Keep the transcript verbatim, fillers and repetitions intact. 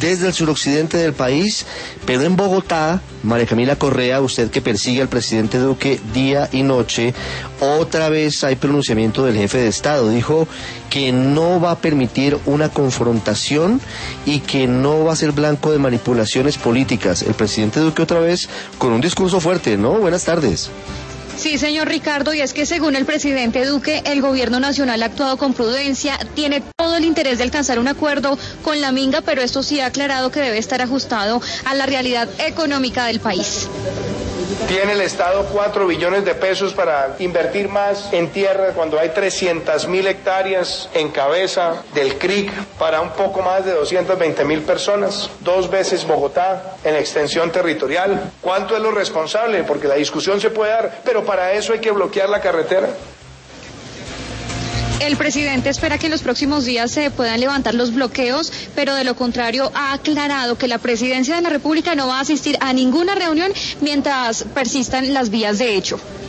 desde el suroccidente del país, pero en Bogotá, María Camila Correa, usted que persigue al presidente Duque día y noche, otra vez hay pronunciamiento del jefe de Estado. Dijo que no va a permitir una confrontación y que no va a ser blanco de manipulaciones políticas. El presidente Duque otra vez con un discurso fuerte, ¿no? Buenas tardes. Sí, señor Ricardo, y es que según el presidente Duque, el gobierno nacional ha actuado con prudencia, tiene todo el interés de alcanzar un acuerdo con la Minga, pero esto sí ha aclarado que debe estar ajustado a la realidad económica del país. Tiene el Estado cuatro billones de pesos para invertir más en tierra cuando hay trescientas mil hectáreas en cabeza del C R I C para un poco más de doscientas veinte mil personas, dos veces Bogotá en extensión territorial. ¿Cuánto es lo responsable? Porque la discusión se puede dar, pero para eso hay que bloquear la carretera. El presidente espera que en los próximos días se puedan levantar los bloqueos, pero de lo contrario ha aclarado que la presidencia de la República no va a asistir a ninguna reunión mientras persistan las vías de hecho.